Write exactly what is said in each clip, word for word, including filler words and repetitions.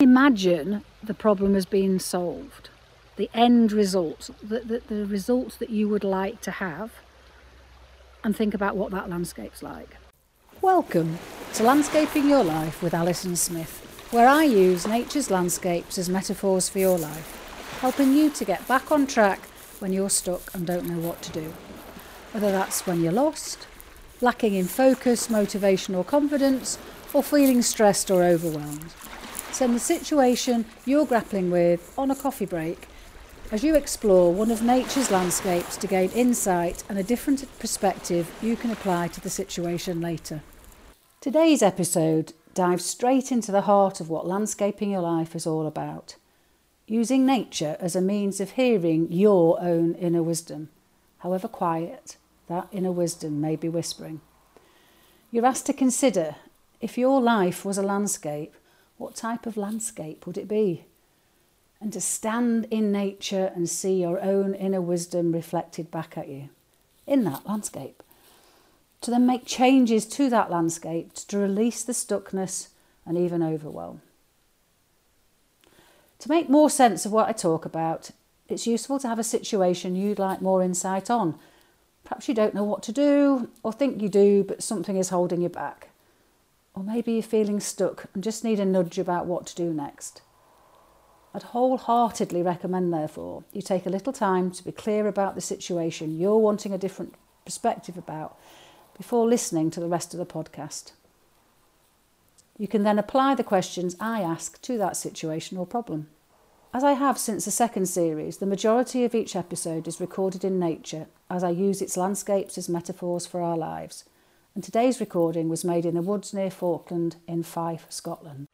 imagine the problem has been solved, the end result, the, the, the result that you would like to have, and think about what that landscape's like. Welcome to Landscaping Your Life with Alison Smith, where I use nature's landscapes as metaphors for your life, helping you to get back on track when you're stuck and don't know what to do. Whether that's when you're lost, lacking in focus, motivation or confidence, or feeling stressed or overwhelmed. Send the situation you're grappling with on a coffee break as you explore one of nature's landscapes to gain insight and a different perspective you can apply to the situation later. Today's episode dives straight into the heart of what Landscaping Your Life is all about. Using nature as a means of hearing your own inner wisdom, however quiet that inner wisdom may be whispering. You're asked to consider, if your life was a landscape, what type of landscape would it be? And to stand in nature and see your own inner wisdom reflected back at you in that landscape. To then make changes to that landscape to release the stuckness and even overwhelm. To make more sense of what I talk about, it's useful to have a situation you'd like more insight on. Perhaps you don't know what to do, or think you do, but something is holding you back. Or maybe you're feeling stuck and just need a nudge about what to do next. I'd wholeheartedly recommend, therefore, you take a little time to be clear about the situation you're wanting a different perspective about before listening to the rest of the podcast. You can then apply the questions I ask to that situation or problem. As I have since the second series, the majority of each episode is recorded in nature as I use its landscapes as metaphors for our lives. And today's recording was made in the woods near Falkland in Fife, Scotland.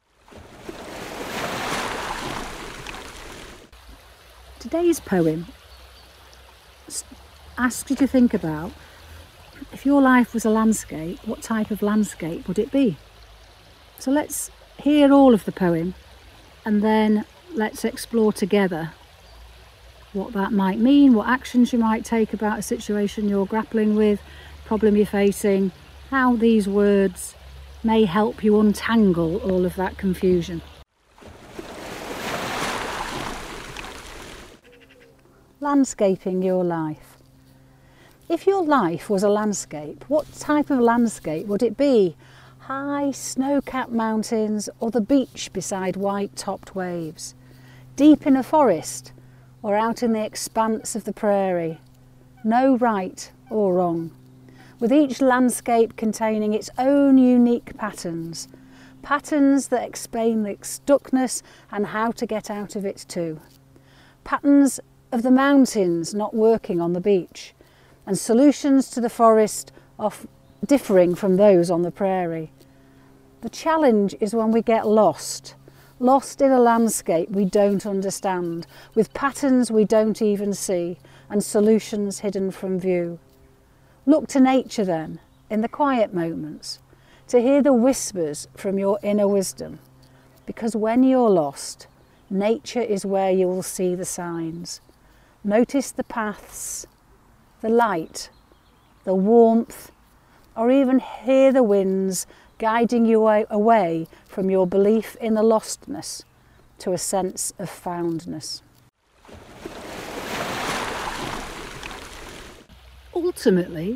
Today's poem asks you to think about, if your life was a landscape, what type of landscape would it be? So let's hear all of the poem and then let's explore together what that might mean, what actions you might take about a situation you're grappling with, problem you're facing, how these words may help you untangle all of that confusion. Landscaping your life. If your life was a landscape, what type of landscape would it be? High snow-capped mountains or the beach beside white-topped waves? Deep in a forest or out in the expanse of the prairie? No right or wrong, with each landscape containing its own unique patterns, patterns that explain the stuckness and how to get out of it too. Patterns of the mountains not working on the beach, and solutions to the forest of differing from those on the prairie. The challenge is when we get lost, lost in a landscape we don't understand, with patterns we don't even see, and solutions hidden from view. Look to nature then, in the quiet moments, to hear the whispers from your inner wisdom, because when you're lost, nature is where you will see the signs. Notice the paths, the light, the warmth, or even hear the winds guiding you away from your belief in the lostness to a sense of foundness. Ultimately,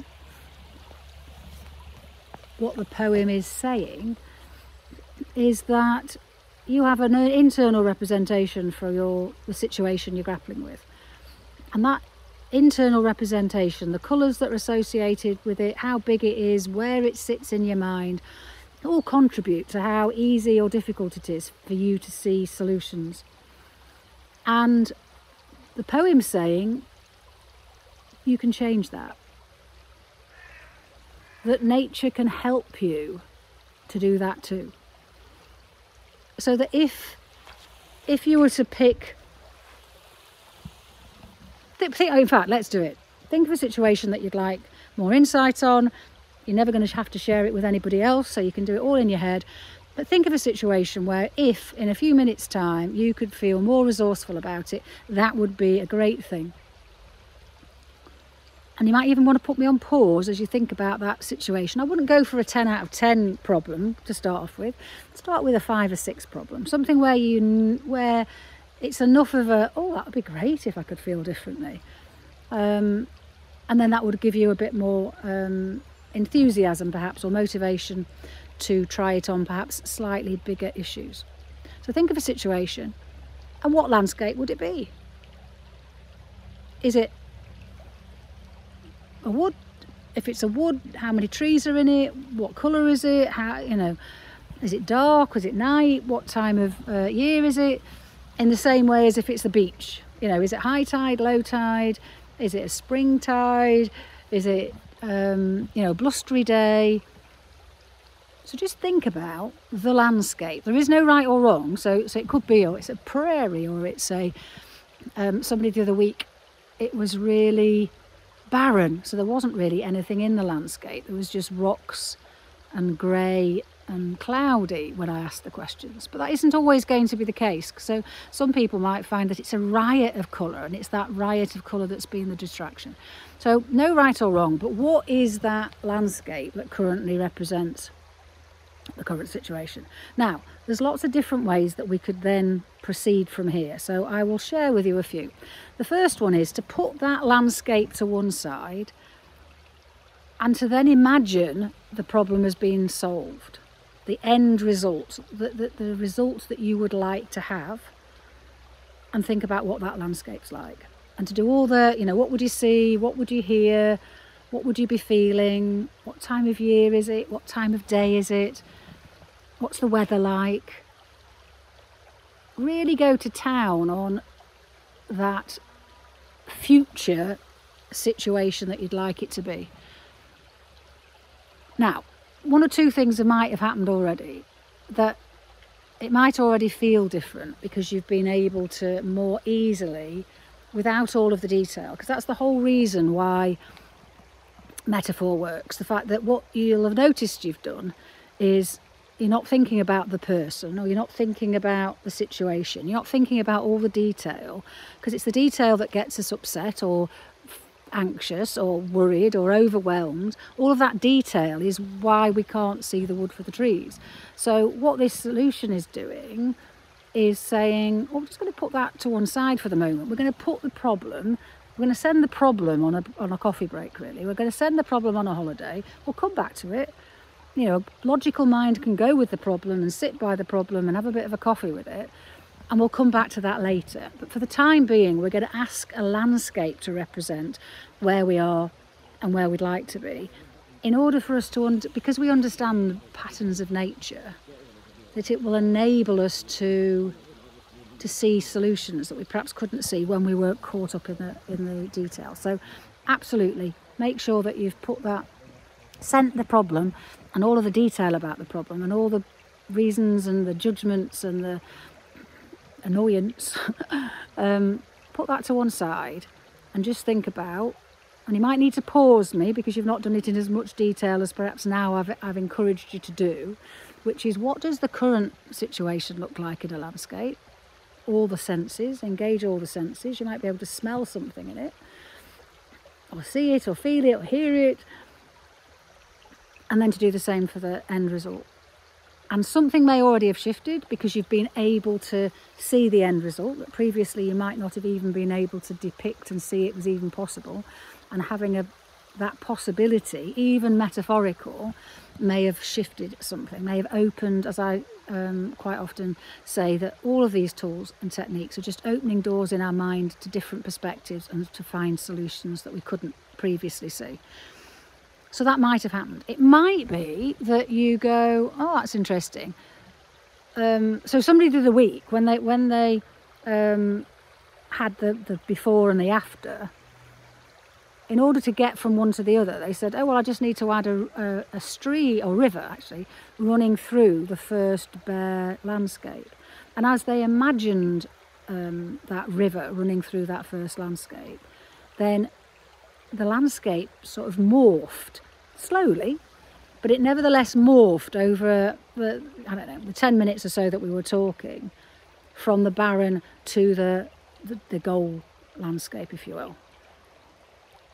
what the poem is saying is that you have an internal representation for your the situation you're grappling with. And that internal representation, the colours that are associated with it, how big it is, where it sits in your mind, all contribute to how easy or difficult it is for you to see solutions. And the poem's saying you can change that. That nature can help you to do that too. So that if if you were to pick, think, in fact, let's do it. Think of a situation that you'd like more insight on. You're never going to have to share it with anybody else, so you can do it all in your head. But think of a situation where if in a few minutes' time you could feel more resourceful about it, that would be a great thing. And you might even want to put me on pause as you think about that situation. I wouldn't go for a ten out of ten problem to start off with. Start with a five or six problem. Something where you where it's enough of a, oh, that would be great if I could feel differently. Um, and then that would give you a bit more um, enthusiasm perhaps, or motivation to try it on perhaps slightly bigger issues. So think of a situation, and what landscape would it be? Is it a wood? If it's a wood, how many trees are in it? What colour is it? How, you know, is it dark? Is it night? What time of uh, year is it? In the same way as if it's the beach, you know, is it high tide, low tide? Is it a spring tide? Is it, um, you know, blustery day? So just think about the landscape. There is no right or wrong. So, so it could be, or it's a prairie, or it's a, um, somebody the other week, it was really barren, so there wasn't really anything in the landscape. There was just rocks and grey and cloudy when I asked the questions. But that isn't always going to be the case. So some people might find that it's a riot of colour, and it's that riot of colour that's been the distraction. So no right or wrong, but what is that landscape that currently represents the current situation? Now, there's lots of different ways that we could then proceed from here, so I will share with you a few. The first one is to put that landscape to one side and to then imagine the problem as being solved, the end result, the, the, the result that you would like to have, and think about what that landscape's like. And to do all the, you know, what would you see, what would you hear, what would you be feeling, what time of year is it, what time of day is it, what's the weather like. Really go to town on that future situation that you'd like it to be. Now, one or two things that might have happened already, that it might already feel different because you've been able to more easily, without all of the detail, because that's the whole reason why metaphor works. The fact that what you'll have noticed you've done is you're not thinking about the person, or you're not thinking about the situation, you're not thinking about all the detail, because it's the detail that gets us upset or anxious or worried or overwhelmed. All of that detail is why we can't see the wood for the trees. So what this solution is doing is saying, well, we're just going to put that to one side for the moment. We're going to put the problem, we're going to send the problem on a, on a coffee break, really. We're going to send the problem on a holiday. We'll come back to it. You know, logical mind can go with the problem and sit by the problem and have a bit of a coffee with it, and we'll come back to that later. But for the time being, we're going to ask a landscape to represent where we are and where we'd like to be, in order for us to, under, because we understand the patterns of nature, that it will enable us to to see solutions that we perhaps couldn't see when we were caught up in the in the detail. So absolutely make sure that you've put that, sent the problem and all of the detail about the problem and all the reasons and the judgments and the annoyance, um, put that to one side and just think about, and you might need to pause me because you've not done it in as much detail as perhaps now I've, I've encouraged you to do, which is, what does the current situation look like in a landscape? All the senses, engage all the senses. You might be able to smell something in it, or see it, or feel it, or hear it, and then to do the same for the end result. And something may already have shifted because you've been able to see the end result that previously you might not have even been able to depict and see it was even possible. And having a that possibility, even metaphorical, may have shifted something, may have opened, as I um, quite often say, that all of these tools and techniques are just opening doors in our mind to different perspectives and to find solutions that we couldn't previously see. So that might have happened. It might be that you go, oh, that's interesting. Um, so somebody did the week, when they when they um, had the, the before and the after, in order to get from one to the other, they said, oh, well, I just need to add a, a, a stream, or river actually, running through the first bare landscape. And as they imagined um, that river running through that first landscape, then the landscape sort of morphed slowly, but it nevertheless morphed over the, I don't know, the ten minutes or so that we were talking, from the barren to the, the, the goal landscape, if you will.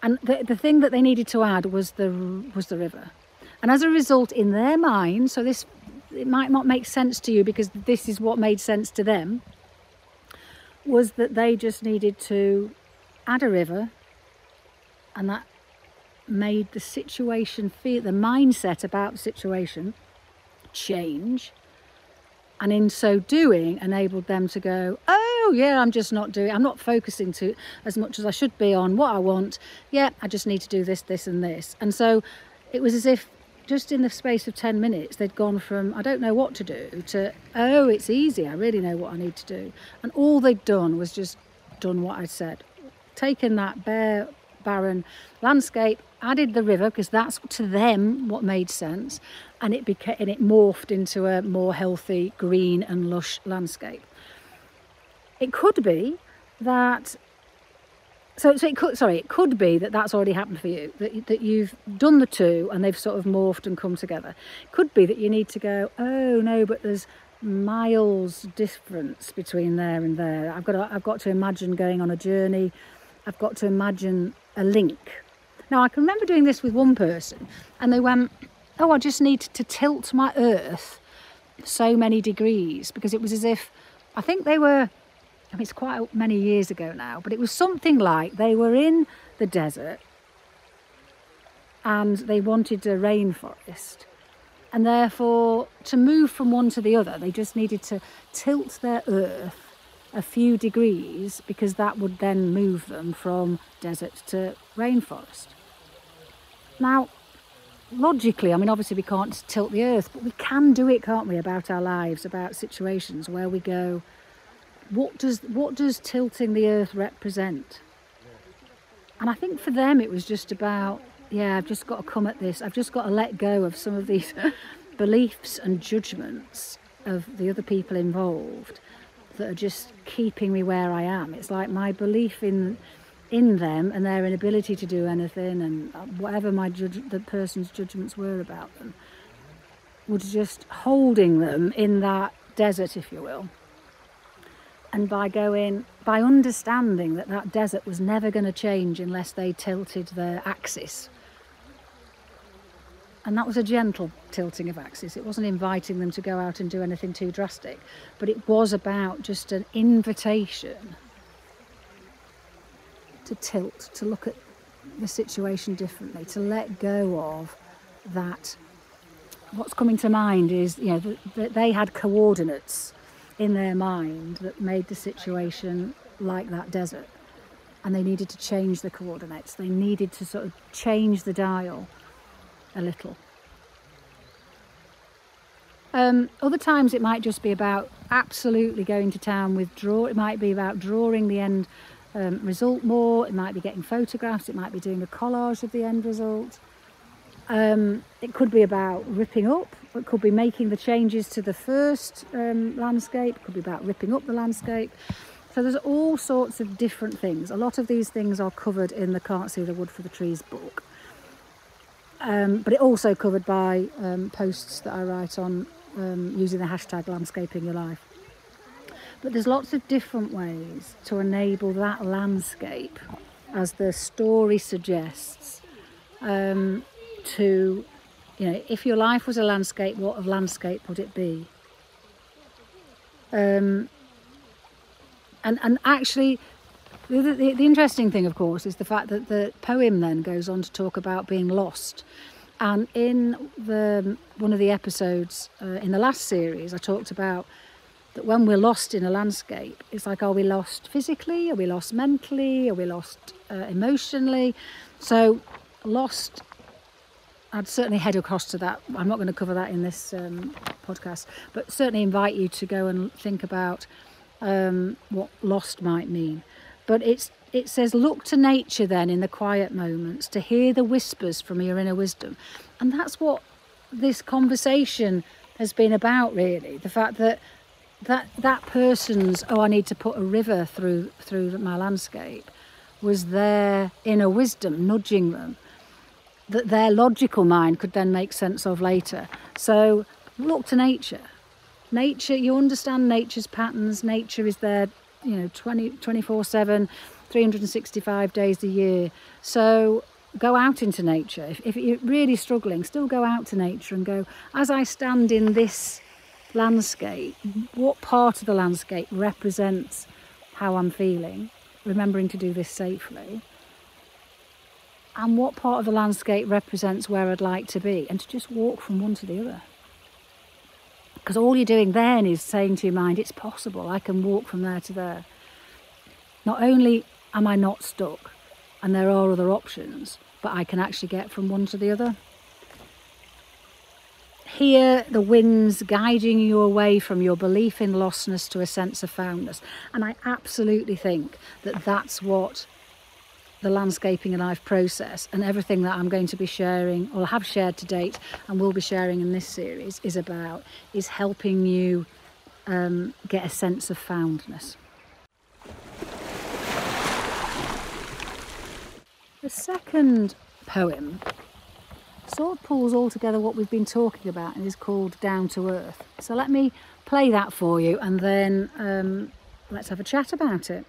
And the, the thing that they needed to add was the was the river. And as a result, in their mind, so this, it might not make sense to you because this is what made sense to them, was that they just needed to add a river, and that made the situation feel, the mindset about the situation change, and in so doing enabled them to go, oh yeah, I'm just not doing, I'm not focusing to as much as I should be on what I want. Yeah, I just need to do this, this and this. And so it was as if just in the space of ten minutes they'd gone from I don't know what to do to oh, it's easy, I really know what I need to do. And all they'd done was just done what I said, taken that bare barren landscape, added the river because that's to them what made sense, and it became and it morphed into a more healthy, green and lush landscape. It could be that so, so it could sorry it could be that that's already happened for you, that, that you've done the two and they've sort of morphed and come together. It could be that you need to go, oh no, but there's miles difference between there and there. I've got to, I've got to imagine going on a journey. I've got to imagine a link. Now I can remember doing this with one person, and they went, oh, I just need to tilt my earth so many degrees, because it was as if, I think they were, I mean, it's quite many years ago now, but it was something like they were in the desert and they wanted a rainforest, and therefore to move from one to the other they just needed to tilt their earth a few degrees, because that would then move them from desert to rainforest. Now logically, I mean, obviously we can't tilt the earth, but we can do it, can't we, about our lives, about situations where we go, what does what does tilting the earth represent? And I think for them it was just about, yeah, I've just got to come at this, I've just got to let go of some of these beliefs and judgments of the other people involved that are just keeping me where I am. It's like my belief in in them and their inability to do anything, and whatever my judge, the person's judgments were about them, was just holding them in that desert, if you will. And by going, by understanding that that desert was never going to change unless they tilted their axis. And that was a gentle tilting of axis. It wasn't inviting them to go out and do anything too drastic, but it was about just an invitation to tilt, to look at the situation differently, to let go of that. What's coming to mind is, you know, that, that they had coordinates in their mind that made the situation like that desert, and they needed to change the coordinates. They needed to sort of change the dial a little. Um, other times it might just be about absolutely going to town with draw. It might be about drawing the end um, result more. It might be getting photographs. It might be doing a collage of the end result. Um, it could be about ripping up. It could be making the changes to the first um, landscape. It could be about ripping up the landscape. So there's all sorts of different things. A lot of these things are covered in the Can't See the Wood for the Trees book. Um, but it also covered by um, posts that I write on um, using the hashtag landscaping your life. But there's lots of different ways to enable that landscape, as the story suggests, um, to, you know, if your life was a landscape, what of landscape would it be? Um, and, and actually, the, the, the interesting thing, of course, is the fact that the poem then goes on to talk about being lost. And in the one of the episodes uh, in the last series, I talked about that when we're lost in a landscape, it's like, are we lost physically? Are we lost mentally? Are we lost uh, emotionally? So lost, I'd certainly head across to that. I'm not going to cover that in this um, podcast, but certainly invite you to go and think about um, what lost might mean. But it's it says, look to nature then in the quiet moments to hear the whispers from your inner wisdom. And that's what this conversation has been about, really. The fact that that that person's, oh, I need to put a river through through my landscape, was their inner wisdom nudging them, that their logical mind could then make sense of later. So look to nature. Nature, you understand nature's patterns. Nature is there you know, twenty, twenty-four seven, three hundred sixty-five days a year. So go out into nature. If, if you're really struggling, still go out to nature and go, as I stand in this landscape, what part of the landscape represents how I'm feeling, remembering to do this safely, and what part of the landscape represents where I'd like to be, and to just walk from one to the other. Because all you're doing then is saying to your mind, it's possible, I can walk from there to there. Not only am I not stuck, and there are other options, but I can actually get from one to the other. Hear the winds guiding you away from your belief in lostness to a sense of foundness. And I absolutely think that that's what the Landscaping Your Life process and everything that I'm going to be sharing, or have shared to date and will be sharing in this series, is about, is helping you um, get a sense of foundness. The second poem sort of pulls all together what we've been talking about and is called Down to Earth. So let me play that for you, and then um, let's have a chat about it.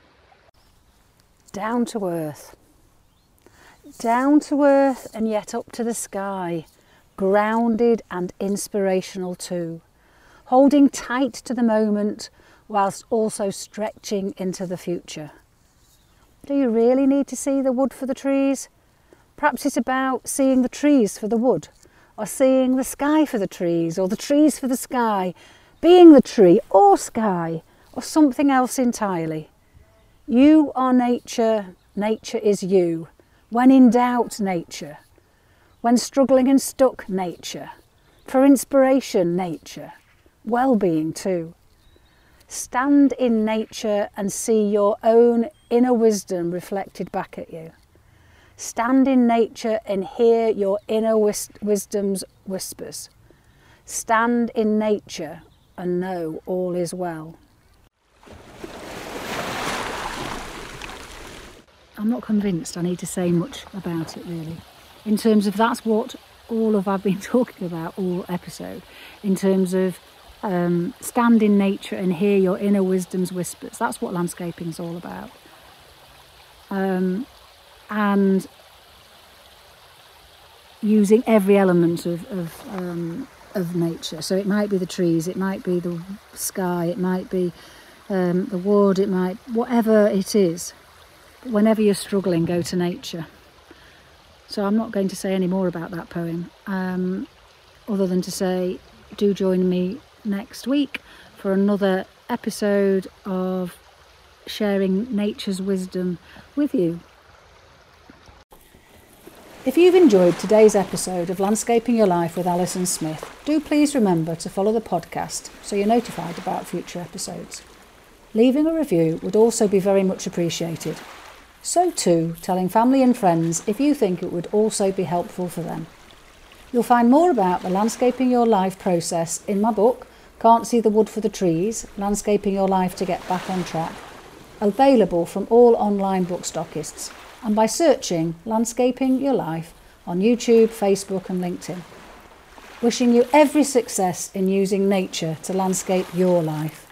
Down to earth. Down to earth and yet up to the sky, grounded and inspirational too, holding tight to the moment whilst also stretching into the future. Do you really need to see the wood for the trees? Perhaps it's about seeing the trees for the wood, or seeing the sky for the trees, or the trees for the sky, being the tree or sky, or something else entirely. You are nature, nature is you. When in doubt, nature. When struggling and stuck, nature. For inspiration, nature. Well-being too. Stand in nature and see your own inner wisdom reflected back at you. Stand in nature and hear your inner wis- wisdom's whispers. Stand in nature and know all is well. I'm not convinced I need to say much about it really, in terms of that's what all of I've been talking about all episode, in terms of um, stand in nature and hear your inner wisdom's whispers. That's what landscaping is all about. Um, and using every element of, of, um, of nature. So it might be the trees, it might be the sky, it might be um, the wood, it might, whatever it is. Whenever you're struggling, go to nature. So I'm not going to say any more about that poem, um, other than to say, do join me next week for another episode of sharing nature's wisdom with you. If you've enjoyed today's episode of Landscaping Your Life with Alison Smith, do please remember to follow the podcast so you're notified about future episodes. Leaving a review would also be very much appreciated. So too, telling family and friends if you think it would also be helpful for them. You'll find more about the Landscaping Your Life process in my book, Can't See the Wood for the Trees, Landscaping Your Life to Get Back on Track, available from all online book stockists, and by searching Landscaping Your Life on YouTube, Facebook and LinkedIn. Wishing you every success in using nature to landscape your life.